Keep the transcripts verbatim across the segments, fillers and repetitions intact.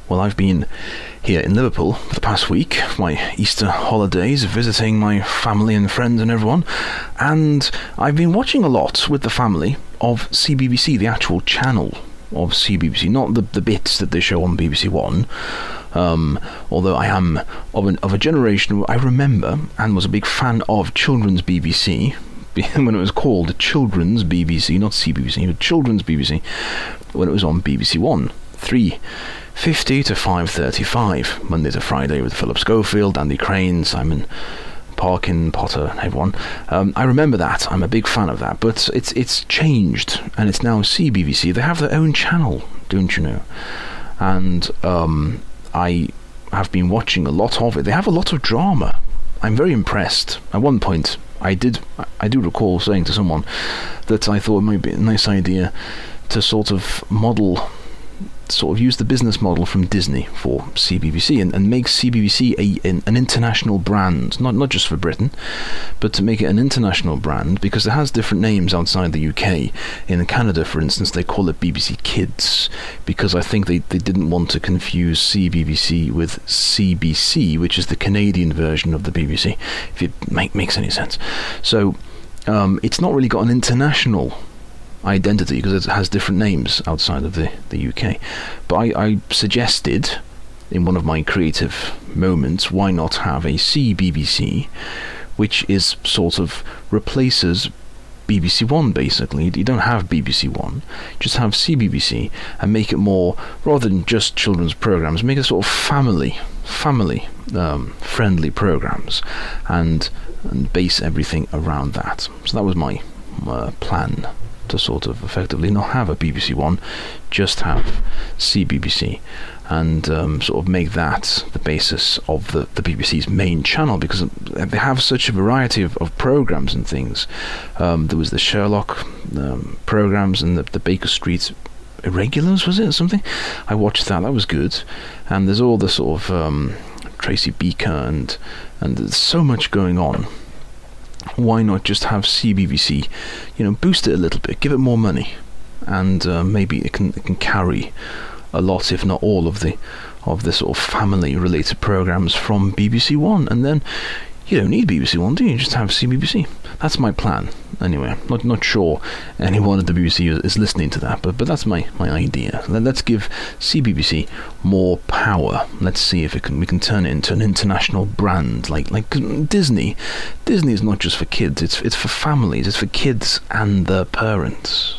Well, I've been here in Liverpool for the past week, for my Easter holidays, visiting my family and friends and everyone, and I've been watching a lot with the family of C B B C, the actual channel of C B B C, not the, the bits that they show on B B C One, um, although I am of, an, of a generation where I remember and was a big fan of children's B B C, when it was called Children's B B C, not C B B C, but Children's B B C, when it was on B B C One, three fifty to five thirty-five, Monday to Friday, with Philip Schofield, Andy Crane, Simon Parkin, Potter, everyone. Um, I remember that. I'm a big fan of that. But it's it's changed, and it's now C B B C. They have their own channel, don't you know? And um, I have been watching a lot of it. They have a lot of drama. I'm very impressed. At one point, I did I do recall saying to someone that I thought it might be a nice idea to sort of model, sort of use the business model from Disney for C B B C and, and make C B B C a, an, an international brand, not not just for Britain, but to make it an international brand, because it has different names outside the U K. In Canada, for instance, they call it B B C Kids, because I think they, they didn't want to confuse C B B C with C B C, which is the Canadian version of the B B C, if it make, makes any sense. So um, it's not really got an international identity because it has different names outside of the, the U K. But I, I suggested in one of my creative moments, why not have a C B B C, which is sort of replaces B B C One, basically. You don't have B B C One, just have C B B C and make it more, rather than just children's programs, make it sort of family family um, friendly programs, and and base everything around that. So that was my uh, plan, to sort of effectively not have a B B C One, just have C B B C, and um, sort of make that the basis of the, the B B C's main channel, because they have such a variety of, of programs and things. Um, there was the Sherlock um, programs and the, the Baker Street Irregulars, was it, or something? I watched that, that was good. And there's all the sort of um, Tracy Beaker, and and there's so much going on. Why not just have C B B C, you know, boost it a little bit, give it more money, and uh, maybe it can it can carry a lot, if not all, of the of the sort of family-related programs from B B C One, and then you don't need B B C One, do you? You just have C B B C. That's my plan. Anyway, not not sure anyone at the B B C is listening to that, but but that's my, my idea. Let's give C B B C more power. Let's see if it can we can turn it into an international brand, like like Disney. Disney is not just for kids; it's it's for families. It's for kids and their parents.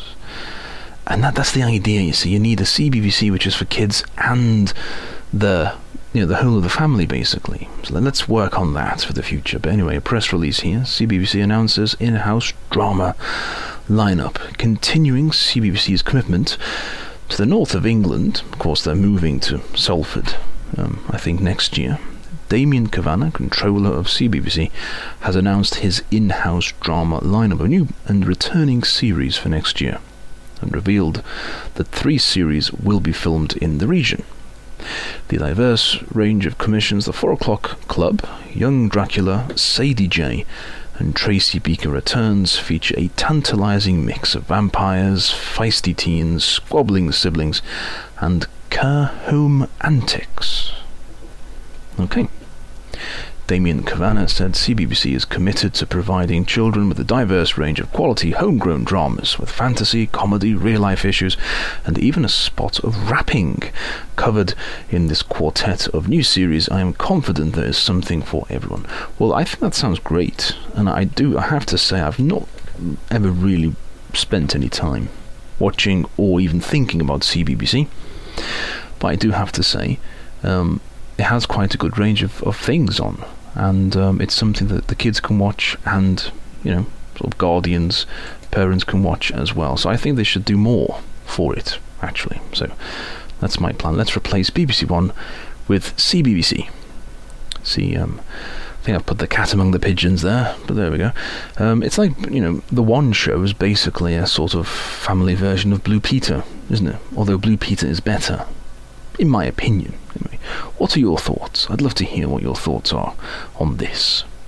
And that that's the idea. You see, you need a C B B C which is for kids and the you know the whole of the family, basically. So let's work on that for the future. But anyway, a press release here. C B B C announces in-house drama lineup, continuing C B B C's commitment to the north of England. Of course, they're moving to Salford, um, I think, next year. Damien Kavanagh, controller of C B B C, has announced his in-house drama lineup, a new and returning series for next year, and revealed that three series will be filmed in the region. The diverse range of commissions, The Four O'Clock Club, Young Dracula, Sadie J, and Tracy Beaker Returns feature a tantalizing mix of vampires, feisty teens, squabbling siblings, and care home antics. Okay. Damien Kavanagh said C B B C is committed to providing children with a diverse range of quality homegrown dramas with fantasy, comedy, real-life issues, and even a spot of rapping covered in this quartet of new series. I am confident there is something for everyone. Well, I think that sounds great, and I do. I have to say, I've not ever really spent any time watching or even thinking about C B B C, but I do have to say, um, it has quite a good range of, of things on. And um, it's something that the kids can watch, and you know, sort of guardians, parents can watch as well. So I think they should do more for it, actually. So that's my plan. Let's replace B B C One with C B B C. See, um, I think I've put the cat among the pigeons there, but there we go. Um, it's like, you know, the One Show is basically a sort of family version of Blue Peter, isn't it? Although Blue Peter is better, in my opinion. Anyway, what are your thoughts? I'd love to hear what your thoughts are on this.